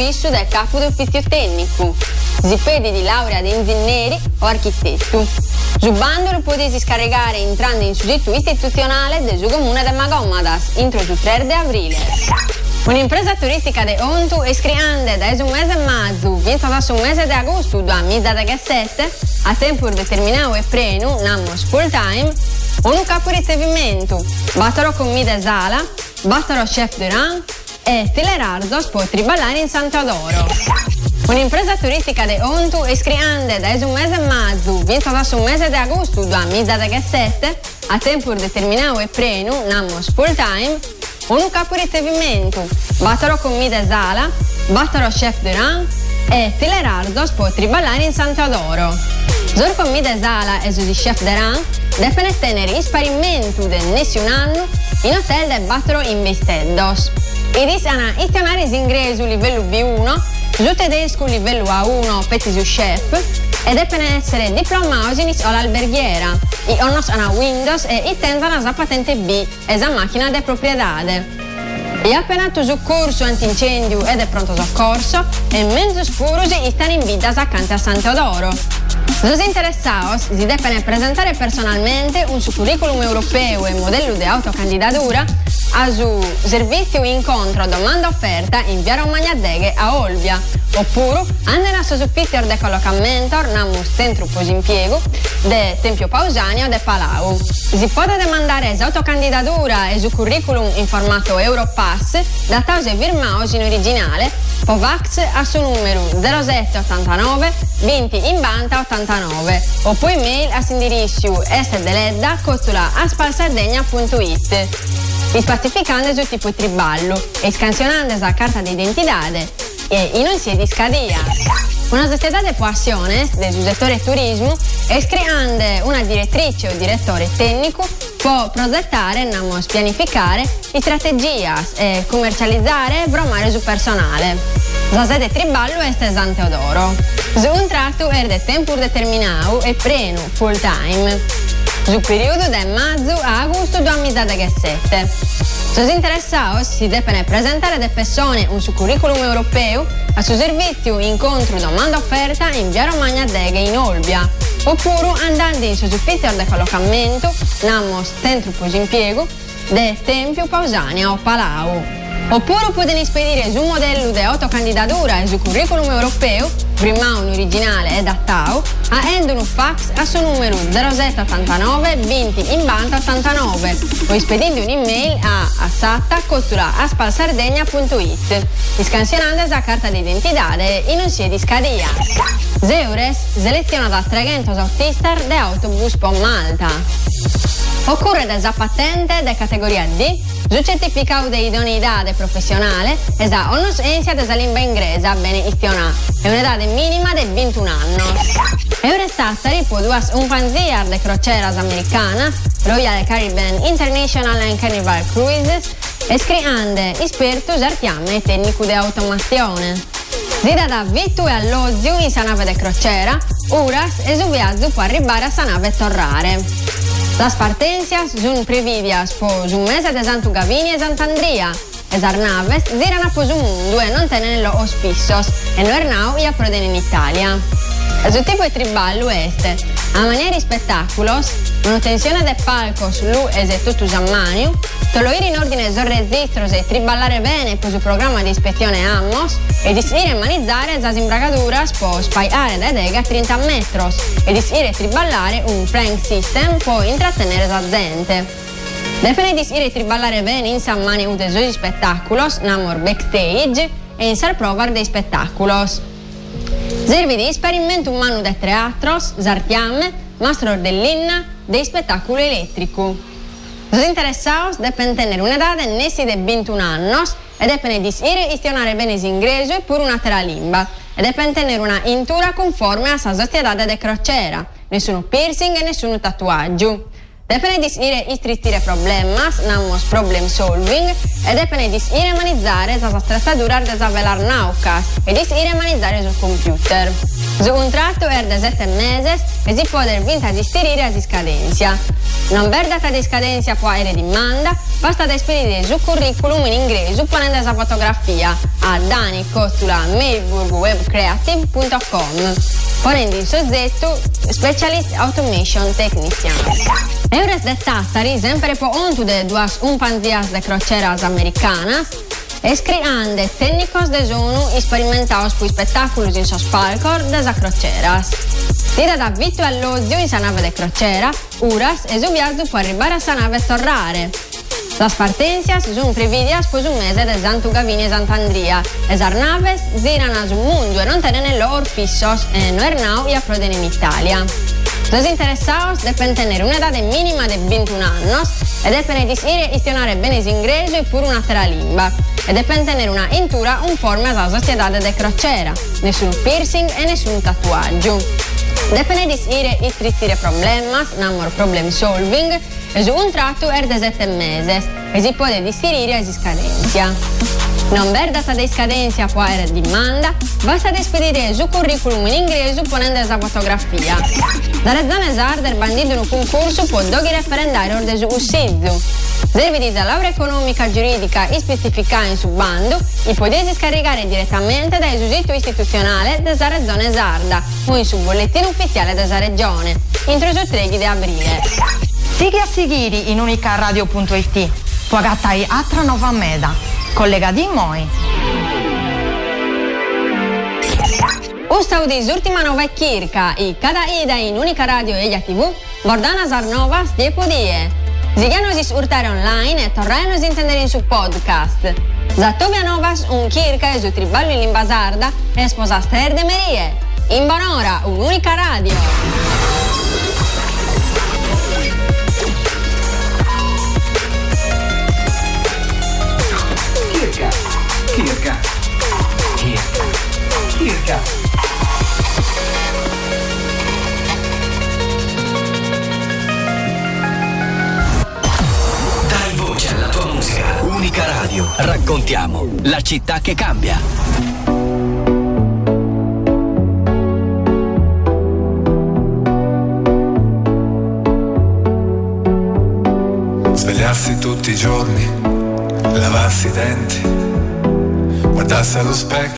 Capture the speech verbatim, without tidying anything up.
ufficio del capo di ufficio tecnico. Si pede di laurea di ingegneri o architetto. Su bando lo potete scaricare entrando in soggetto istituzionale del comune di Magomadas, entro il tre di aprile. Un'impresa turistica di Ontu è scriande da un mese e mezzo, vinto da un mese di agosto duemiladiciassette, a tempo determinato e preno, namos full time, un capo di ricevimento, batterò comida sala, batterò chef de rang e Telerardos potri ballare in Sant'Adoro. Un'impresa turistica di Ontu è scriande da un mese e mezzo, vinto da un mese di agosto duemiladiciassette, a tempo determinato e preno, namos full time, un capo di ricevimento, batterò comida sala, batterò chef de rang e Telerardos potri ballare in Sant'Adoro. Zur comida sala e su di chef de rang deve tenere esperimento del nessun anno in hotel del batterò in Vesteddos. E di sana istionare ingresso livello B uno, su tedesco livello A uno per su chef e devono essere diplomati in all'alberghiera. I onnos hanno Windows e i tendono a patente B e la macchina di proprietà. E appena tu su corso antincendio ed è pronto soccorso e mezzo spurusi stanno in vita accanto a Sant'Adoro. Los interessados si devono presentare personalmente un suo curriculum europeo e modello di autocandidatura a su servizio incontro domanda offerta in via Romagna Deghe a Olbia oppure andare a soffitto de collocamento namus centro posimpiego de Tempio Pausania de Palau. Si può demandare autocandidatura e su curriculum in formato Europass da tause firmaos in originale Povax a suo numero zero sette ottantanove venti in banta ottantanove oppure email a sindirizio sdeledda costola aspalsardegna punto it. Ispacificando su tipo triballo e scansionando la carta d'identità e in un sia di scadia. Una società di passione del settore turismo e creando una direttrice o direttore tecnico può progettare, namos pianificare strategie e commercializzare e bromare su personale. La sede triballo è Sant'Adoro. Su un tratto è di tempo determinato e preno full time. Sul periodo da maggio a agosto duemiladiciassette. Se interessati si devono presentare le persone un suo curriculum europeo a suo servizio incontro domanda offerta in via Romagna Deghe in Olbia oppure andando in suo ufficio di collocamento namos centro posimpiego de Tempio Pausania o Palau. Oppure potete spedire su un modello di autocandidatura e su curriculum europeo, prima un originale e adattato, a end un fax a suo numero zero sette ottantanove venti in banda ottantanove o spedendo un'email a assatta costola aspalsardegna punto it, scansionando la carta d'identità in un sia di scadia. Zeures seleziona da trecento autister de autobus po Malta. Occorre da patente de categoria D, su certificato di idoneità professionale e da conoscenza della lingua inglese bene istionata e un'età minima di ventuno anni. Eurostat può due un panzier de crociera americanas, Royal Caribbean International and Carnival Cruises, e scriande esperto artiame e tecnico di automazione. Zida da vitto e alloggio in sa nave de crociera, uras e su viaggio può arrivare a sa nave torrare. Las partenzias sunt previdias po un mese de Santu Gavini e Sant'Andria e las naves girano po su mundo e non tenenlo ospizos e no ernau e approden in Italia. Il tipo di triballo este a maniera spettaculos, manutenzione de palcos lu esetutus a mano, toloire in ordine sul registros e triballare bene per il programma di ispezione Ammos e disire e manizzare las imbragaduras po spaiare da dega a trenta metros e disire e triballare un prank system può intrattenere la gente. Deve disire e triballare bene in san mani ute sui spettaculos, namor backstage e in sal provar dei spettaculos. Servi di esperimento umano de teatros, zartiame, mastro dell'inna, dei spettacoli elettrico. Los interessados deben tener una edad de nessi de ventuno annos e deben disire e istionare bene ingreso e pur una terra limba e deben tener una intura conforme a sa società de crociera, nessuno piercing e nessuno tatuaggio. Deben disire istritire problemas, namos problem solving e deben disire manizzare sa trattatura de sa velar naucas e disire manizzare sul computer. Su un tratto è da sette mesi e si può vinta di stirire a scadenza. Non ver data di scadenza può essere di manda, basta da spedire su curriculum in inglese ponendo la fotografia a dani costula melbourne web creative punto com. Ponendo in soggetto Specialist Automation Technician. Eures de Tattari, sempre po ontu de duas un pandias de croceras americanas, escriande técnicos de zonu experimentados pu spettaculus in sos palcor de sa croceras. Tira da vitto all'odio in sa nave de crociera, uras e su viaggio può arrivare a sa nave e tornare. Las partencias son previdias po un mese de Santu Gavini e Sant'Andria. Es naves girano sul mondo e non tenen loro fissos e no ernau y afroden in Italia. Los interessados deben tener una edad mínima de veintiún años e deben disire gestionare bene ingreso e pure un'altra lingua. E deben tener una intura uniforme a la società de crociera, nessun piercing e nessun tatuaggio. Deben disire i tristire problemas, namor problem solving, e su un tratto è da sette mesi e si può distirire a scadenza. Non ver data di scadenza può essere di manda, basta spedire su curriculum in inglese ponendo la fotografia. Dalle zone sarde il bandito in un concorso può doghi referendare orde su ussizzo. Serve la laurea economica giuridica e specificare in su bando e potete scaricare direttamente dal soggetto istituzionale della regione sarda o in su bollettino ufficiale della regione, entro il tre di aprile. Sighi a seguire in unicaradio punto it, può gattai altra nuova meda, collega di moi. Usta udis ultima nova kirka i cada ida in unica radio e tivù, Bordana Zarnova stiepo die. Zigianosis urtare online e torrenos intendere su podcast. Zattovia novas un kirka e su triballo in limba sarda e sposaste erde merie. In bonora, un'unica radio. Kirka, Kirka, Kirka, Kirka. Dai voce alla tua musica. Unica radio. Raccontiamo la città che cambia. Svegliarsi tutti i giorni, lavarsi i denti, guardarsi allo specchio.